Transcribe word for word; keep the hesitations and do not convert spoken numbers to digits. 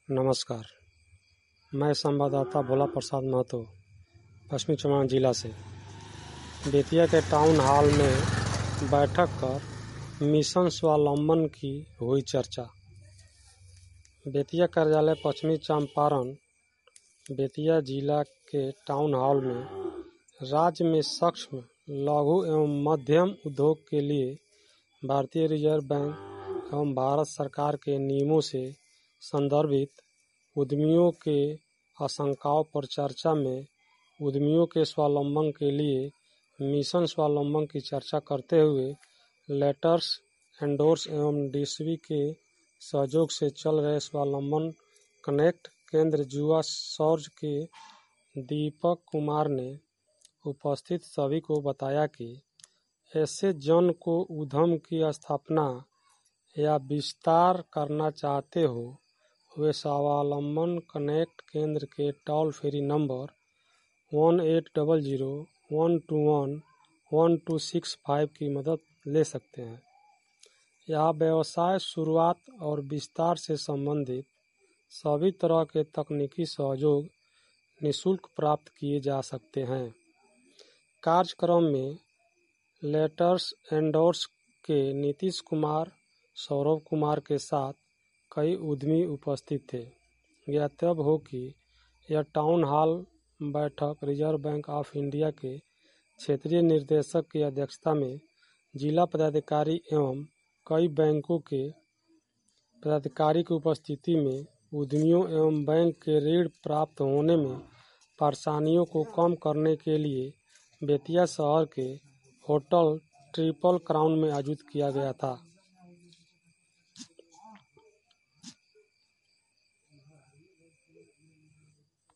नमस्कार, मैं संवाददाता भोला प्रसाद महतो पश्चिमी चंपारण जिला से बेतिया के टाउन हॉल में बैठक कर मिशन स्वावलंबन की हुई चर्चा। बेतिया कार्यालय पश्चिमी चंपारण बेतिया जिला के टाउन हॉल में राज्य में सूक्ष्म, लघु एवं मध्यम उद्योग के लिए भारतीय रिजर्व बैंक एवं भारत सरकार के नियमों से संदर्भित उद्यमियों के आशंकाओं पर चर्चा में उद्यमियों के स्वावलंबन के लिए मिशन स्वावलंबन की चर्चा करते हुए लेटर्स एंडोर्स एवं डीसीबी के सहयोग से चल रहे स्वावलंबन कनेक्ट केंद्र युवा सौर्य के दीपक कुमार ने उपस्थित सभी को बताया कि ऐसे जन को उद्यम की स्थापना या विस्तार करना चाहते हो वे स्वावलंबन कनेक्ट केंद्र के toll free number one eight double zero one two one one two six five की मदद ले सकते हैं। यह व्यवसाय शुरुआत और विस्तार से संबंधित सभी तरह के तकनीकी सहयोग निःशुल्क प्राप्त किए जा सकते हैं। कार्यक्रम में लेटर्स एंडोर्स के नीतीश कुमार, सौरभ कुमार के साथ कई उद्यमी उपस्थित थे। ज्ञातव्य हो कि यह टाउन हॉल बैठक रिजर्व बैंक ऑफ इंडिया के क्षेत्रीय निर्देशक की अध्यक्षता में जिला पदाधिकारी एवं कई बैंकों के पदाधिकारी की उपस्थिति में उद्यमियों एवं बैंक के ऋण प्राप्त होने में परेशानियों को कम करने के लिए बेतिया शहर के होटल ट्रिपल क्राउन में आयोजित किया गया था।